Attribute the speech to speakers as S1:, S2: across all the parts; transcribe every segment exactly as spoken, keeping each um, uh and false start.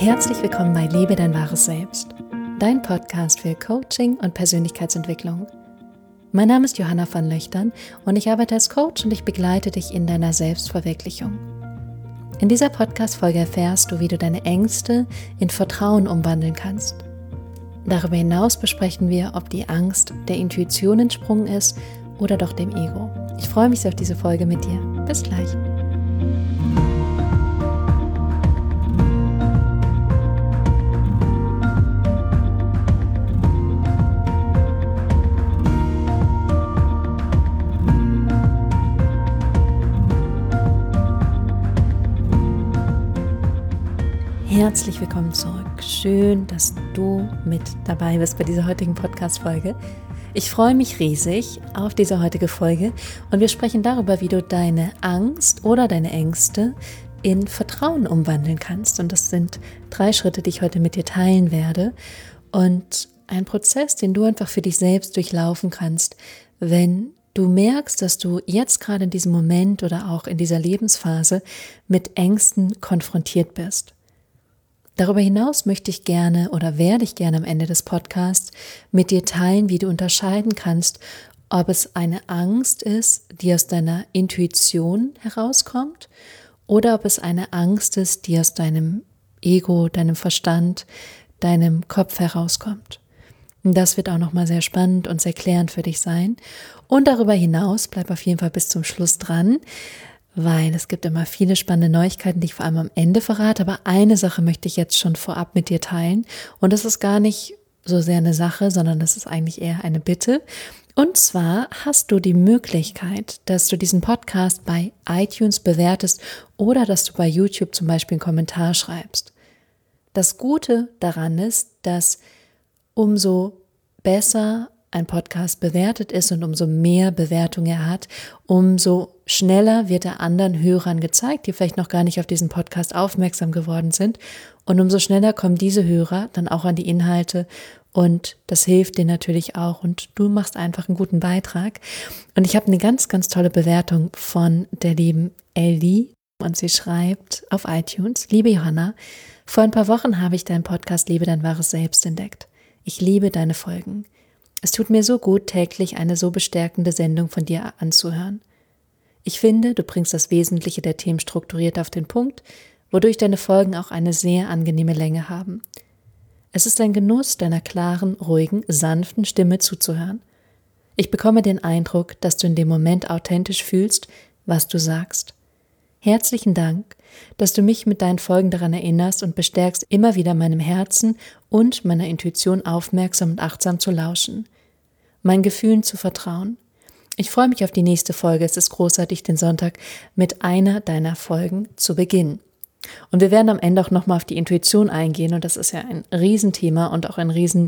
S1: Herzlich willkommen bei Lebe dein wahres Selbst, dein Podcast für Coaching und Persönlichkeitsentwicklung. Mein Name ist Johanna van Löchtern und ich arbeite als Coach und ich begleite dich in deiner Selbstverwirklichung. In dieser Podcast-Folge erfährst du, wie du deine Ängste in Vertrauen umwandeln kannst. Darüber hinaus besprechen wir, ob die Angst der Intuition entsprungen ist oder doch dem Ego. Ich freue mich sehr auf diese Folge mit dir. Bis gleich. Herzlich willkommen zurück. Schön, dass du mit dabei bist bei dieser heutigen Podcast-Folge. Ich freue mich riesig auf diese heutige Folge und wir sprechen darüber, wie du deine Angst oder deine Ängste in Vertrauen umwandeln kannst. Und das sind drei Schritte, die ich heute mit dir teilen werde. Und ein Prozess, den du einfach für dich selbst durchlaufen kannst, wenn du merkst, dass du jetzt gerade in diesem Moment oder auch in dieser Lebensphase mit Ängsten konfrontiert bist. Darüber hinaus möchte ich gerne oder werde ich gerne am Ende des Podcasts mit dir teilen, wie du unterscheiden kannst, ob es eine Angst ist, die aus deiner Intuition herauskommt oder ob es eine Angst ist, die aus deinem Ego, deinem Verstand, deinem Kopf herauskommt. Und das wird auch nochmal sehr spannend und sehr klärend für dich sein. Und darüber hinaus, bleib auf jeden Fall bis zum Schluss dran, weil es gibt immer viele spannende Neuigkeiten, die ich vor allem am Ende verrate, aber eine Sache möchte ich jetzt schon vorab mit dir teilen und das ist gar nicht so sehr eine Sache, sondern das ist eigentlich eher eine Bitte. Und zwar hast du die Möglichkeit, dass du diesen Podcast bei iTunes bewertest oder dass du bei YouTube zum Beispiel einen Kommentar schreibst. Das Gute daran ist, dass umso besser ein Podcast bewertet ist und umso mehr Bewertung er hat, umso schneller wird er anderen Hörern gezeigt, die vielleicht noch gar nicht auf diesen Podcast aufmerksam geworden sind. Und umso schneller kommen diese Hörer dann auch an die Inhalte und das hilft dir natürlich auch und du machst einfach einen guten Beitrag. Und ich habe eine ganz, ganz tolle Bewertung von der lieben Ellie und sie schreibt auf iTunes: Liebe Johanna, vor ein paar Wochen habe ich deinen Podcast Lebe dein wahres Selbst entdeckt. Ich liebe deine Folgen. Es tut mir so gut, täglich eine so bestärkende Sendung von dir anzuhören. Ich finde, du bringst das Wesentliche der Themen strukturiert auf den Punkt, wodurch deine Folgen auch eine sehr angenehme Länge haben. Es ist ein Genuss, deiner klaren, ruhigen, sanften Stimme zuzuhören. Ich bekomme den Eindruck, dass du in dem Moment authentisch fühlst, was du sagst. Herzlichen Dank, dass du mich mit deinen Folgen daran erinnerst und bestärkst, immer wieder meinem Herzen und meiner Intuition aufmerksam und achtsam zu lauschen, meinen Gefühlen zu vertrauen. Ich freue mich auf die nächste Folge. Es ist großartig, den Sonntag mit einer deiner Folgen zu beginnen. Und wir werden am Ende auch nochmal auf die Intuition eingehen und das ist ja ein Riesenthema und auch ein riesen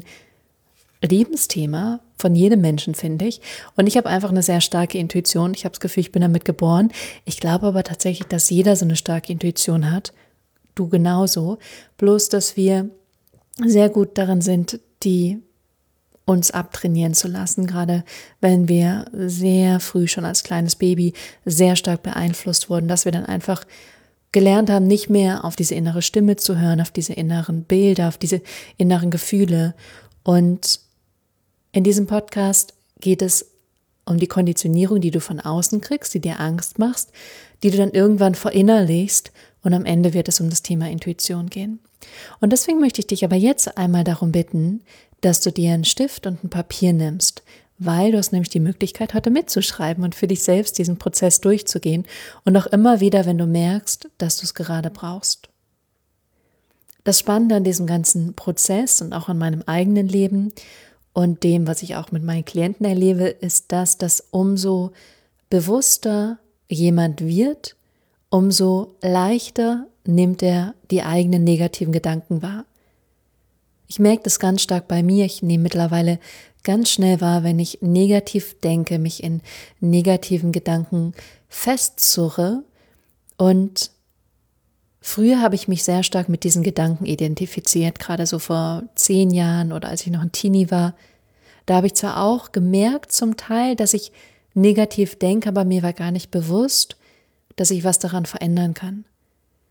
S1: Lebensthema von jedem Menschen, finde ich. Und ich habe einfach eine sehr starke Intuition. Ich habe das Gefühl, ich bin damit geboren. Ich glaube aber tatsächlich, dass jeder so eine starke Intuition hat. Du genauso. Bloß, dass wir sehr gut darin sind, die uns abtrainieren zu lassen, gerade wenn wir sehr früh schon als kleines Baby sehr stark beeinflusst wurden, dass wir dann einfach gelernt haben, nicht mehr auf diese innere Stimme zu hören, auf diese inneren Bilder, auf diese inneren Gefühle. Und in diesem Podcast geht es um die Konditionierung, die du von außen kriegst, die dir Angst machst, die du dann irgendwann verinnerlichst und am Ende wird es um das Thema Intuition gehen. Und deswegen möchte ich dich aber jetzt einmal darum bitten, dass du dir einen Stift und ein Papier nimmst, weil du hast nämlich die Möglichkeit, heute mitzuschreiben und für dich selbst diesen Prozess durchzugehen und auch immer wieder, wenn du merkst, dass du es gerade brauchst. Das Spannende an diesem ganzen Prozess und auch an meinem eigenen Leben und dem, was ich auch mit meinen Klienten erlebe, ist das, dass umso bewusster jemand wird, umso leichter nimmt er die eigenen negativen Gedanken wahr. Ich merke das ganz stark bei mir. Ich nehme mittlerweile ganz schnell wahr, wenn ich negativ denke, mich in negativen Gedanken festzurre. Und früher habe ich mich sehr stark mit diesen Gedanken identifiziert, gerade so vor zehn Jahren oder als ich noch ein Teenie war. Da habe ich zwar auch gemerkt zum Teil, dass ich negativ denke, aber mir war gar nicht bewusst, dass ich was daran verändern kann.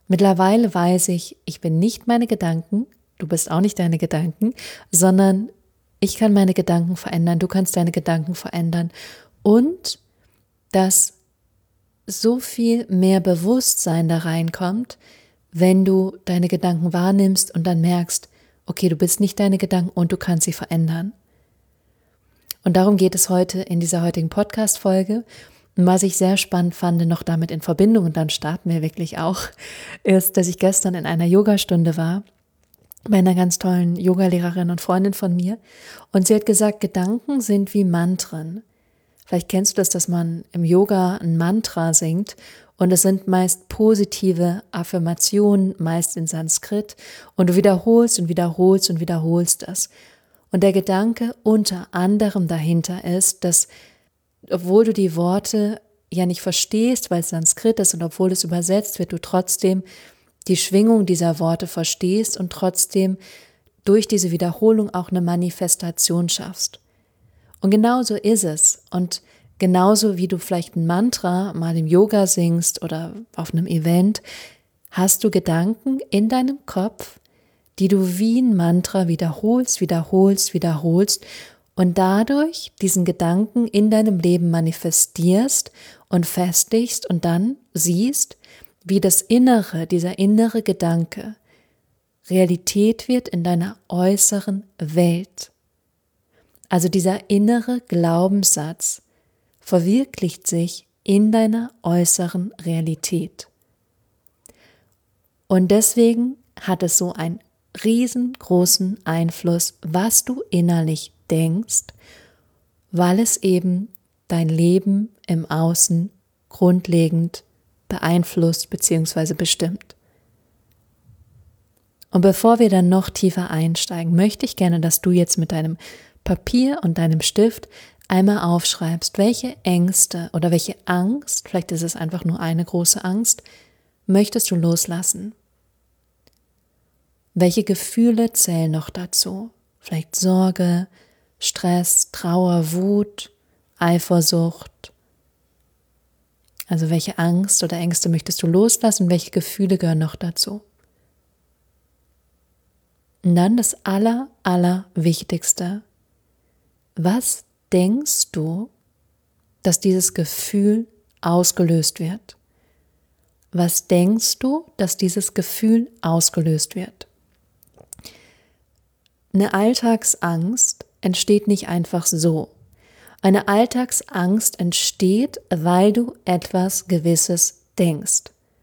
S1: Mittlerweile weiß ich, ich bin nicht meine Gedanken, du bist auch nicht deine Gedanken, sondern ich kann meine Gedanken verändern, du kannst deine Gedanken verändern und dass so viel mehr Bewusstsein da reinkommt, wenn du deine Gedanken wahrnimmst und dann merkst, okay, du bist nicht deine Gedanken und du kannst sie verändern. Und darum geht es heute in dieser heutigen Podcast-Folge. Und was ich sehr spannend fand, noch damit in Verbindung, und dann starten wir wirklich auch, ist, dass ich gestern in einer Yogastunde war, bei einer ganz tollen Yogalehrerin und Freundin von mir. Und sie hat gesagt, Gedanken sind wie Mantren. Vielleicht kennst du das, dass man im Yoga ein Mantra singt und es sind meist positive Affirmationen, meist in Sanskrit und du wiederholst und wiederholst und wiederholst das. Und der Gedanke unter anderem dahinter ist, dass obwohl du die Worte ja nicht verstehst, weil es Sanskrit ist und obwohl es übersetzt wird, du trotzdem die Schwingung dieser Worte verstehst und trotzdem durch diese Wiederholung auch eine Manifestation schaffst. Und genauso ist es. Und genauso wie du vielleicht ein Mantra mal im Yoga singst oder auf einem Event, hast du Gedanken in deinem Kopf, die du wie ein Mantra wiederholst, wiederholst, wiederholst und dadurch diesen Gedanken in deinem Leben manifestierst und festigst und dann siehst, wie das Innere, dieser innere Gedanke Realität wird in deiner äußeren Welt. Also dieser innere Glaubenssatz verwirklicht sich in deiner äußeren Realität. Und deswegen hat es so einen riesengroßen Einfluss, was du innerlich denkst, weil es eben dein Leben im Außen grundlegend beeinflusst bzw. bestimmt. Und bevor wir dann noch tiefer einsteigen, möchte ich gerne, dass du jetzt mit deinem Papier und deinem Stift einmal aufschreibst, welche Ängste oder welche Angst, vielleicht ist es einfach nur eine große Angst, möchtest du loslassen? Welche Gefühle zählen noch dazu? Vielleicht Sorge, Stress, Trauer, Wut, Eifersucht. Also welche Angst oder Ängste möchtest du loslassen? Welche Gefühle gehören noch dazu? Und dann das aller, aller Wichtigste. Was denkst du, dass dieses Gefühl ausgelöst wird? Was denkst du, dass dieses Gefühl ausgelöst wird? Eine Alltagsangst entsteht nicht einfach so. Eine Alltagsangst entsteht, weil du etwas Gewisses denkst.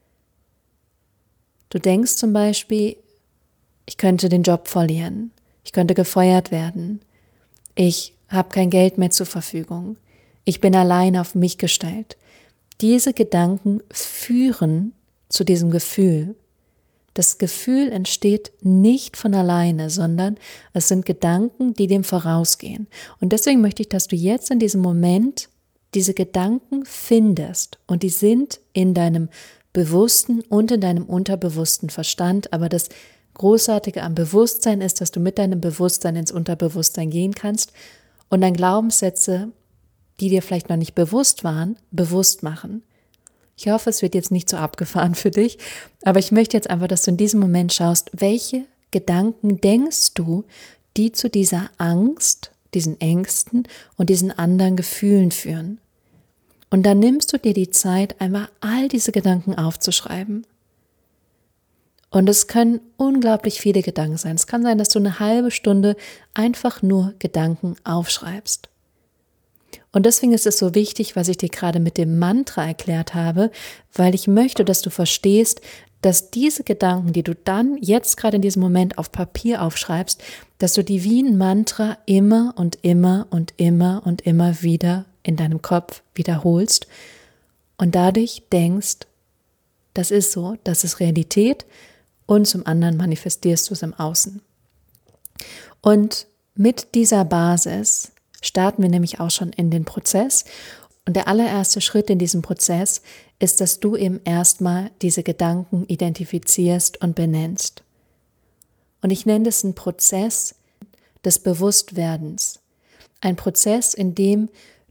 S1: Du denkst zum Beispiel, ich könnte den Job verlieren, ich könnte gefeuert werden, ich habe kein Geld mehr zur Verfügung, ich bin allein auf mich gestellt. Diese Gedanken führen zu diesem Gefühl. Das Gefühl entsteht nicht von alleine, sondern es sind Gedanken, die dem vorausgehen. Und deswegen möchte ich, dass du jetzt in diesem Moment diese Gedanken findest. Und die sind in deinem bewussten und in deinem unterbewussten Verstand. Aber das Großartige am Bewusstsein ist, dass du mit deinem Bewusstsein ins Unterbewusstsein gehen kannst und dann Glaubenssätze, die dir vielleicht noch nicht bewusst waren, bewusst machen. Ich hoffe, es wird jetzt nicht so abgefahren für dich, aber ich möchte jetzt einfach, dass du in diesem Moment schaust, welche Gedanken denkst du, die zu dieser Angst, diesen Ängsten und diesen anderen Gefühlen führen. Und dann nimmst du dir die Zeit, einmal all diese Gedanken aufzuschreiben. Und es können unglaublich viele Gedanken sein. Es kann sein, dass du eine halbe Stunde einfach nur Gedanken aufschreibst. Und deswegen ist es so wichtig, was ich dir gerade mit dem Mantra erklärt habe, weil ich möchte, dass du verstehst, dass diese Gedanken, die du dann jetzt gerade in diesem Moment auf Papier aufschreibst, dass du die wie ein Mantra immer und immer und immer und immer wieder in deinem Kopf wiederholst und dadurch denkst, das ist so, das ist Realität und zum anderen manifestierst du es im Außen. Und mit dieser Basis starten wir nämlich auch schon in den Prozess. Und der allererste Schritt in diesem Prozess ist, dass du eben erstmal diese Gedanken identifizierst und benennst. Und ich nenne das einen Prozess des Bewusstwerdens. Ein Prozess, in dem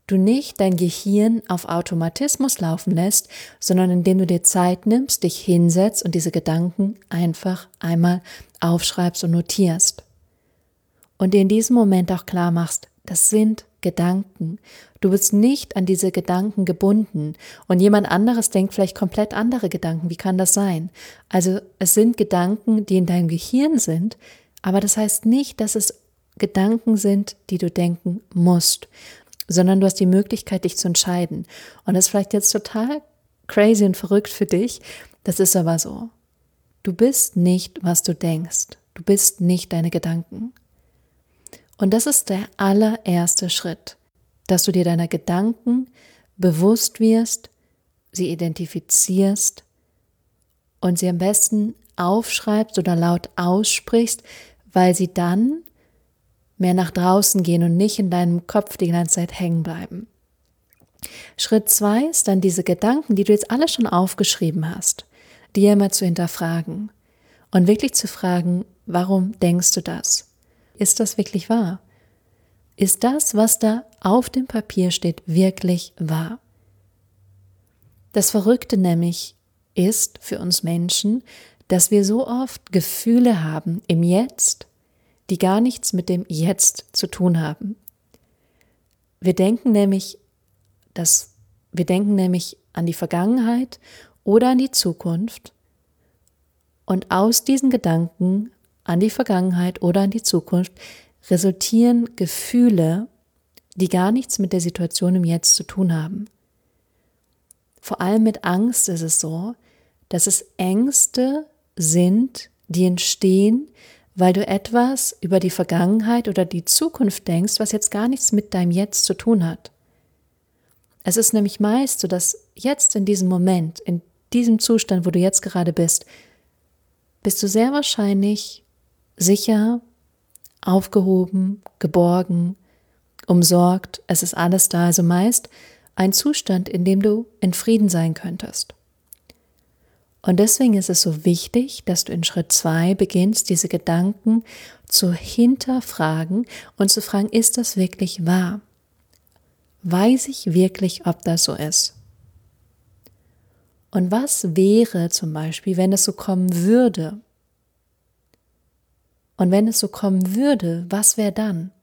S1: du nicht dein Gehirn auf Automatismus laufen lässt, sondern indem du dir Zeit nimmst, dich hinsetzt und diese Gedanken einfach einmal aufschreibst und notierst. Und dir in diesem Moment auch klar machst, das sind Gedanken. Du bist nicht an diese Gedanken gebunden und jemand anderes denkt vielleicht komplett andere Gedanken. Wie kann das sein? Also es sind Gedanken, die in deinem Gehirn sind, aber das heißt nicht, dass es Gedanken sind, die du denken musst, sondern du hast die Möglichkeit, dich zu entscheiden. Und das ist vielleicht jetzt total crazy und verrückt für dich, das ist aber so. Du bist nicht, was du denkst. Du bist nicht deine Gedanken. Und das ist der allererste Schritt, dass du dir deiner Gedanken bewusst wirst, sie identifizierst und sie am besten aufschreibst oder laut aussprichst, weil sie dann mehr nach draußen gehen und nicht in deinem Kopf die ganze Zeit hängen bleiben. Schritt zwei ist dann diese Gedanken, die du jetzt alle schon aufgeschrieben hast, dir immer zu hinterfragen und wirklich zu fragen, warum denkst du das? Ist das wirklich wahr? Ist das, was da auf dem Papier steht, wirklich wahr? Das Verrückte nämlich ist für uns Menschen, dass wir so oft Gefühle haben im Jetzt, die gar nichts mit dem Jetzt zu tun haben. Wir denken nämlich, dass, wir denken nämlich an die Vergangenheit oder an die Zukunft und aus diesen Gedanken an die Vergangenheit oder an die Zukunft resultieren Gefühle, die gar nichts mit der Situation im Jetzt zu tun haben. Vor allem mit Angst ist es so, dass es Ängste sind, die entstehen, weil du etwas über die Vergangenheit oder die Zukunft denkst, was jetzt gar nichts mit deinem Jetzt zu tun hat. Es ist nämlich meist so, dass jetzt in diesem Moment, in diesem Zustand, wo du jetzt gerade bist, bist du sehr wahrscheinlich sicher, aufgehoben, geborgen, umsorgt, es ist alles da, also meist ein Zustand, in dem du in Frieden sein könntest. Und deswegen ist es so wichtig, dass du in Schritt zwei beginnst, diese Gedanken zu hinterfragen und zu fragen, ist das wirklich wahr? Weiß ich wirklich, ob das so ist? Und was wäre zum Beispiel, wenn es so kommen würde? Und wenn es so kommen würde, was wäre dann?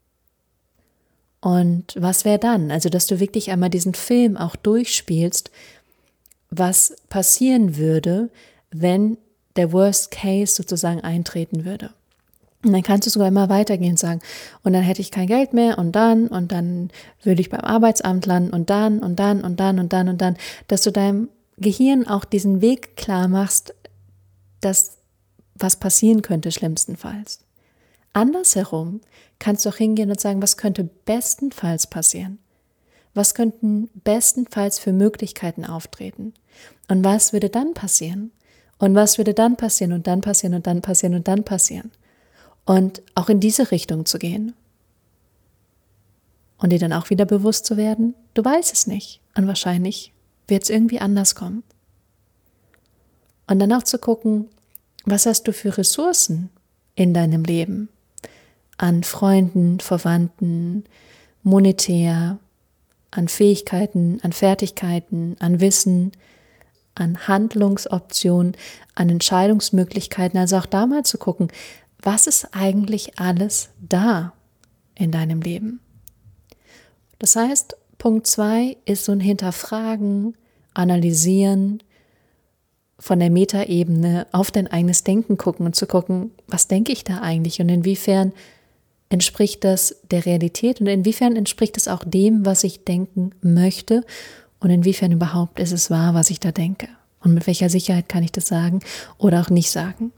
S1: Und was wäre dann? Also, dass du wirklich einmal diesen Film auch durchspielst, was passieren würde, wenn der Worst Case sozusagen eintreten würde. Und dann kannst du sogar immer weitergehen und sagen, und dann hätte ich kein Geld mehr und dann und dann würde ich beim Arbeitsamt landen und dann und dann und dann und dann und dann, dass du deinem Gehirn auch diesen Weg klar machst, dass was passieren könnte schlimmstenfalls. Andersherum kannst du auch hingehen und sagen, was könnte bestenfalls passieren? Was könnten bestenfalls für Möglichkeiten auftreten? Und was würde dann passieren? Und was würde dann passieren und dann passieren und dann passieren und dann passieren? Und auch in diese Richtung zu gehen. Und dir dann auch wieder bewusst zu werden, du weißt es nicht. Und wahrscheinlich wird es irgendwie anders kommen. Und dann auch zu gucken, was hast du für Ressourcen in deinem Leben? An Freunden, Verwandten, monetär, an Fähigkeiten, an Fertigkeiten, an Wissen, an Handlungsoptionen, an Entscheidungsmöglichkeiten. Also auch da mal zu gucken, was ist eigentlich alles da in deinem Leben? Das heißt, Punkt zwei ist so ein Hinterfragen, Analysieren, von der Metaebene auf dein eigenes Denken gucken und zu gucken, was denke ich da eigentlich und inwiefern entspricht das der Realität und inwiefern entspricht es auch dem, was ich denken möchte und inwiefern überhaupt ist es wahr, was ich da denke und mit welcher Sicherheit kann ich das sagen oder auch nicht sagen.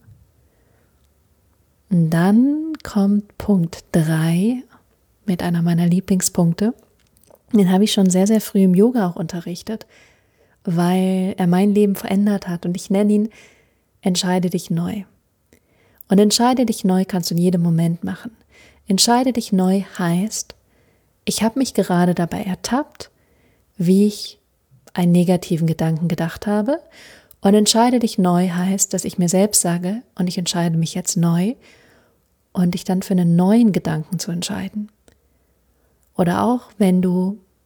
S1: Und dann kommt Punkt drei mit einer meiner Lieblingspunkte. Den habe ich schon sehr, sehr früh im Yoga auch unterrichtet, weil er mein Leben verändert hat und ich nenne ihn, entscheide dich neu. Und entscheide dich neu kannst du in jedem Moment machen. Entscheide dich neu heißt, ich habe mich gerade dabei ertappt, wie ich einen negativen Gedanken gedacht habe. Und entscheide dich neu heißt, dass ich mir selbst sage, und ich entscheide mich jetzt neu und dich dann für einen neuen Gedanken zu entscheiden. Oder auch, wenn du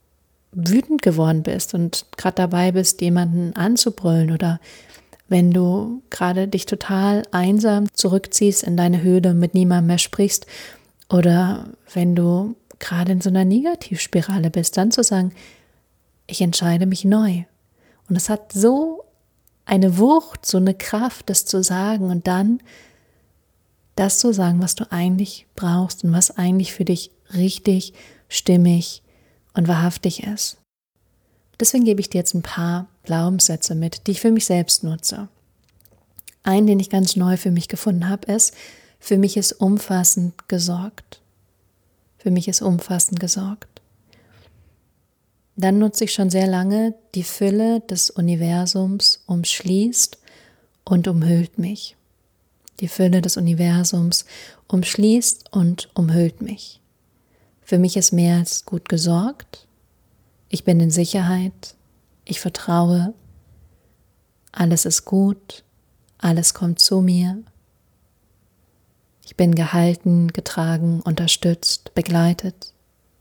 S1: wütend geworden bist und gerade dabei bist, jemanden anzubrüllen, oder wenn du gerade dich total einsam zurückziehst in deine Höhle und mit niemandem mehr sprichst, oder wenn du gerade in so einer Negativspirale bist, dann zu sagen, ich entscheide mich neu. Und es hat so eine Wucht, so eine Kraft, das zu sagen und dann das zu sagen, was du eigentlich brauchst und was eigentlich für dich richtig, stimmig und wahrhaftig ist. Deswegen gebe ich dir jetzt ein paar Glaubenssätze mit, die ich für mich selbst nutze. Einen, den ich ganz neu für mich gefunden habe, ist, für mich ist umfassend gesorgt. Für mich ist umfassend gesorgt. Dann nutze ich schon sehr lange, die Fülle des Universums umschließt und umhüllt mich. Die Fülle des Universums umschließt und umhüllt mich. Für mich ist mehr als gut gesorgt. Ich bin in Sicherheit. Ich vertraue. Alles ist gut. Alles kommt zu mir. Ich bin gehalten, getragen, unterstützt, begleitet.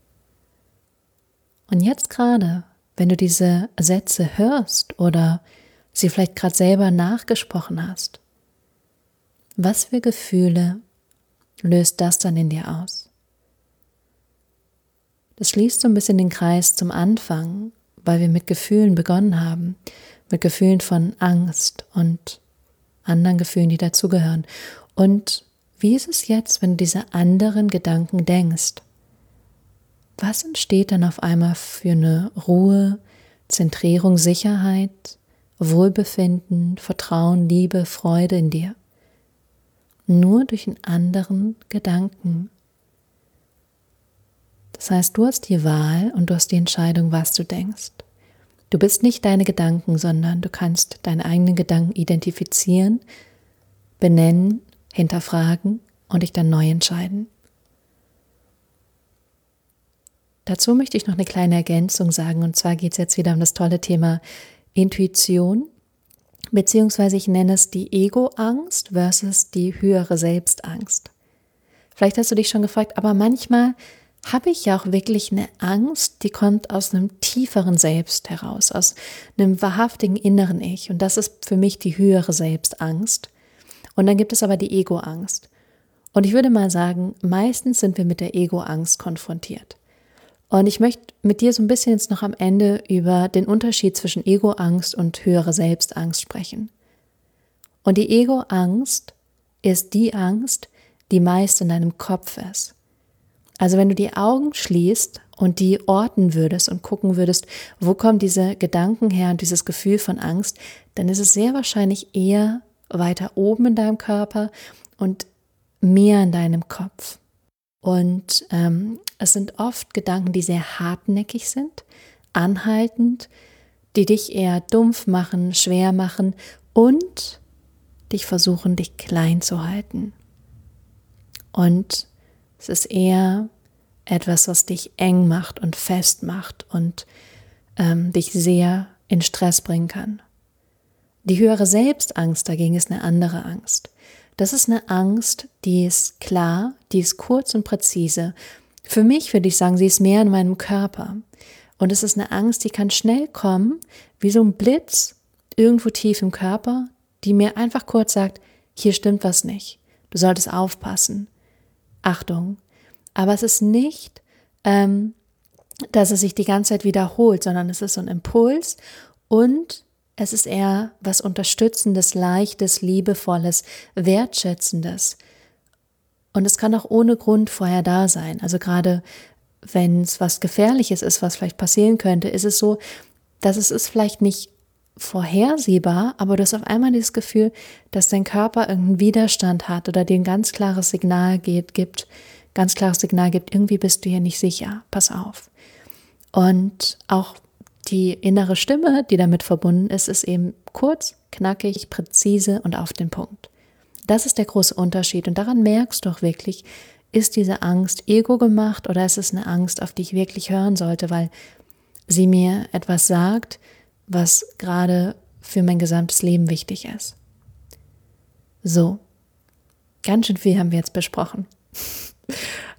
S1: Und jetzt gerade, wenn du diese Sätze hörst oder sie vielleicht gerade selber nachgesprochen hast, was für Gefühle löst das dann in dir aus? Das schließt so ein bisschen den Kreis zum Anfang, weil wir mit Gefühlen begonnen haben, mit Gefühlen von Angst und anderen Gefühlen, die dazugehören. Und wie ist es jetzt, wenn du diese anderen Gedanken denkst? Was entsteht dann auf einmal für eine Ruhe, Zentrierung, Sicherheit, Wohlbefinden, Vertrauen, Liebe, Freude in dir? Nur durch einen anderen Gedanken. Das heißt, du hast die Wahl und du hast die Entscheidung, was du denkst. Du bist nicht deine Gedanken, sondern du kannst deine eigenen Gedanken identifizieren, benennen, hinterfragen und dich dann neu entscheiden. Dazu möchte ich noch eine kleine Ergänzung sagen, und zwar geht es jetzt wieder um das tolle Thema Intuition, beziehungsweise ich nenne es die Ego-Angst versus die höhere Selbstangst. Vielleicht hast du dich schon gefragt, aber manchmal habe ich ja auch wirklich eine Angst, die kommt aus einem tieferen Selbst heraus, aus einem wahrhaftigen inneren Ich, und das ist für mich die höhere Selbstangst. Und dann gibt es aber die Ego-Angst. Und ich würde mal sagen, meistens sind wir mit der Ego-Angst konfrontiert. Und ich möchte mit dir so ein bisschen jetzt noch am Ende über den Unterschied zwischen Ego-Angst und höhere Selbstangst sprechen. Und die Ego-Angst ist die Angst, die meist in deinem Kopf ist. Also wenn du die Augen schließt und die orten würdest und gucken würdest, wo kommen diese Gedanken her und dieses Gefühl von Angst, dann ist es sehr wahrscheinlich eher weiter oben in deinem Körper und mehr in deinem Kopf. Und ähm, es sind oft Gedanken, die sehr hartnäckig sind, anhaltend, die dich eher dumpf machen, schwer machen und dich versuchen, dich klein zu halten. Und es ist eher etwas, was dich eng macht und fest macht und ähm, dich sehr in Stress bringen kann. Die höhere Selbstangst dagegen ist eine andere Angst. Das ist eine Angst, die ist klar, die ist kurz und präzise. Für mich würde ich sagen, sie ist mehr in meinem Körper. Und es ist eine Angst, die kann schnell kommen, wie so ein Blitz irgendwo tief im Körper, die mir einfach kurz sagt, hier stimmt was nicht. Du solltest aufpassen. Achtung. Aber es ist nicht, ähm, dass es sich die ganze Zeit wiederholt, sondern es ist so ein Impuls und es ist eher was Unterstützendes, Leichtes, Liebevolles, Wertschätzendes. Und es kann auch ohne Grund vorher da sein. Also gerade wenn es was Gefährliches ist, was vielleicht passieren könnte, ist es so, dass es ist vielleicht nicht vorhersehbar, aber du hast auf einmal dieses Gefühl, dass dein Körper irgendeinen Widerstand hat oder dir ein ganz klares Signal geht, gibt, ganz klares Signal gibt, irgendwie bist du hier nicht sicher, pass auf. Und auch die innere Stimme, die damit verbunden ist, ist eben kurz, knackig, präzise und auf den Punkt. Das ist der große Unterschied und daran merkst du auch wirklich, ist diese Angst ego gemacht oder ist es eine Angst, auf die ich wirklich hören sollte, weil sie mir etwas sagt, was gerade für mein gesamtes Leben wichtig ist. So, ganz schön viel haben wir jetzt besprochen.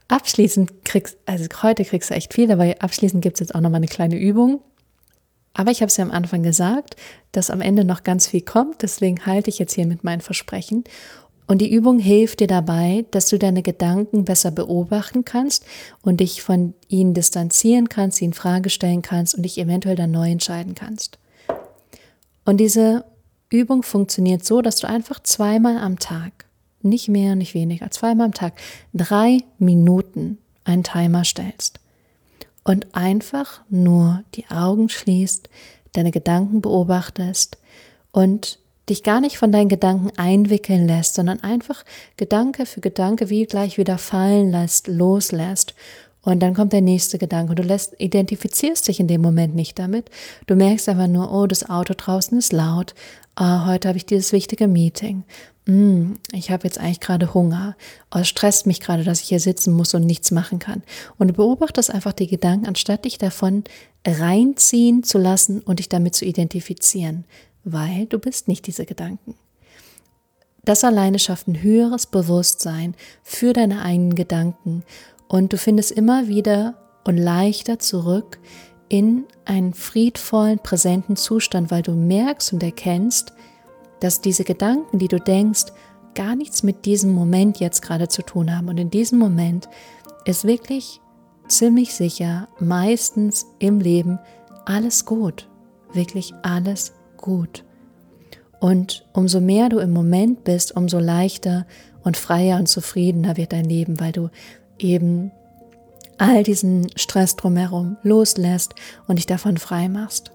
S1: abschließend kriegst, also heute kriegst du echt viel, aber abschließend gibt es jetzt auch nochmal eine kleine Übung. Aber ich habe es ja am Anfang gesagt, dass am Ende noch ganz viel kommt, deswegen halte ich jetzt hier mit meinen Versprechen. Und die Übung hilft dir dabei, dass du deine Gedanken besser beobachten kannst und dich von ihnen distanzieren kannst, sie in Frage stellen kannst und dich eventuell dann neu entscheiden kannst. Und diese Übung funktioniert so, dass du einfach zweimal am Tag, nicht mehr, nicht weniger, zweimal am Tag, drei Minuten einen Timer stellst und einfach nur die Augen schließt, deine Gedanken beobachtest und dich gar nicht von deinen Gedanken einwickeln lässt, sondern einfach Gedanke für Gedanke wie gleich wieder fallen lässt, loslässt. Und dann kommt der nächste Gedanke und du lässt, identifizierst dich in dem Moment nicht damit. Du merkst einfach nur, oh, das Auto draußen ist laut. Oh, heute habe ich dieses wichtige Meeting. Mm, ich habe jetzt eigentlich gerade Hunger. Oh, es stresst mich gerade, dass ich hier sitzen muss und nichts machen kann. Und du beobachtest einfach die Gedanken, anstatt dich davon reinziehen zu lassen und dich damit zu identifizieren. Weil du bist nicht diese Gedanken. Das alleine schafft ein höheres Bewusstsein für deine eigenen Gedanken und du findest immer wieder und leichter zurück in einen friedvollen, präsenten Zustand, weil du merkst und erkennst, dass diese Gedanken, die du denkst, gar nichts mit diesem Moment jetzt gerade zu tun haben. Und in diesem Moment ist wirklich ziemlich sicher meistens im Leben alles gut, wirklich alles gut. gut. Und umso mehr du im Moment bist, umso leichter und freier und zufriedener wird dein Leben, weil du eben all diesen Stress drumherum loslässt und dich davon frei machst.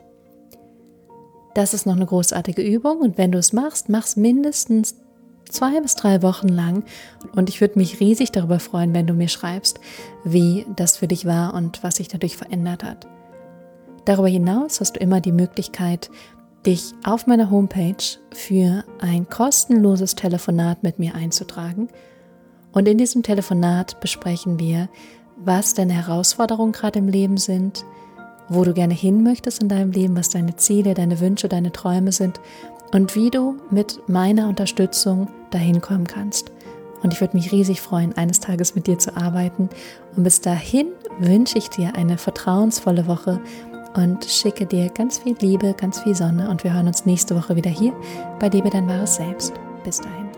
S1: Das ist noch eine großartige Übung und wenn du es machst, mach es mindestens zwei bis drei Wochen lang und ich würde mich riesig darüber freuen, wenn du mir schreibst, wie das für dich war und was sich dadurch verändert hat. Darüber hinaus hast du immer die Möglichkeit, dich auf meiner Homepage für ein kostenloses Telefonat mit mir einzutragen. Und in diesem Telefonat besprechen wir, was deine Herausforderungen gerade im Leben sind, wo du gerne hin möchtest in deinem Leben, was deine Ziele, deine Wünsche, deine Träume sind und wie du mit meiner Unterstützung dahin kommen kannst. Und ich würde mich riesig freuen, eines Tages mit dir zu arbeiten. Und bis dahin wünsche ich dir eine vertrauensvolle Woche und schicke dir ganz viel Liebe, ganz viel Sonne und wir hören uns nächste Woche wieder hier bei Liebe dein wahres Selbst. Bis dahin.